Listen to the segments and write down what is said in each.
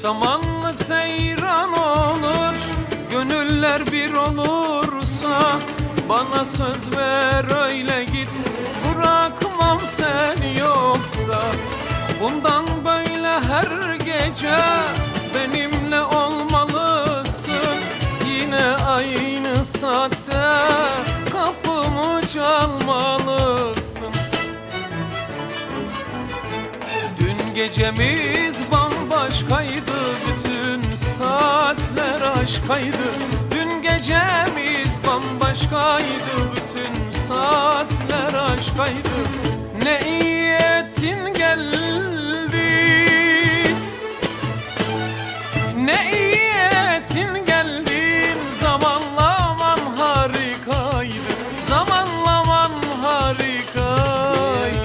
Samanlık seyran olur, gönüller bir olursa. Bana söz ver öyle git, bırakmam seni yoksa. Bundan böyle her gece benimle olmalısın. Yine aynı saatte kapımı çalmalısın. Dün gecemiz bambaşkaydı, bütün saatler aşkaydı. Dün gecemiz bambaşkaydı, bütün saatler aşkaydı. Ne iyi ettin geldin, ne iyi ettin geldin. Zamanlaman harikaydı, zamanlaman harikaydı.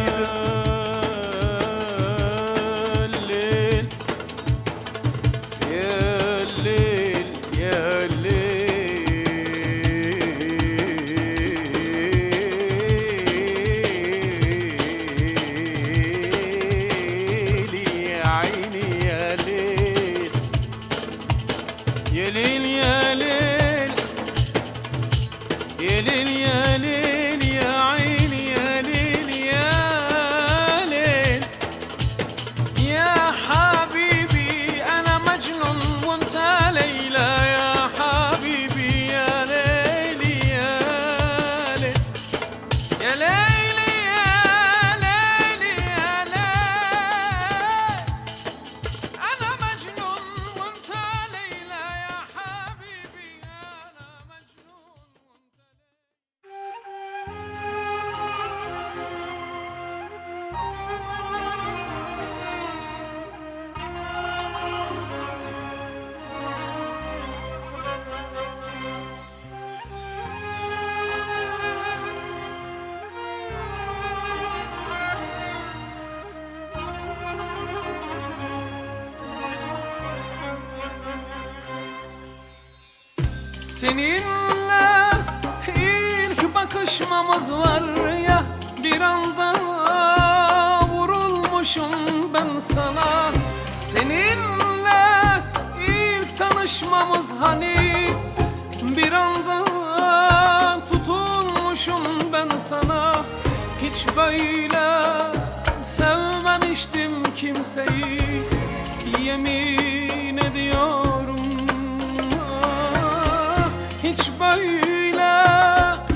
Yelil yelil, yelil yelil, ya ayni yelil yelil. Ya habibi ana mecnun vanta leyla, ya habibi ya leyli ya leyl. Ya leyli ya leyli ya leyl. Ana mecnun vanta leyla. Seninle ilk bakışmamız var ya, bir anda vurulmuşum ben sana. Seninle ilk tanışmamız hani, bir anda tutulmuşum ben sana. Hiç böyle sevmemiştim kimseyi, yemin ediyorum. Hiç böyle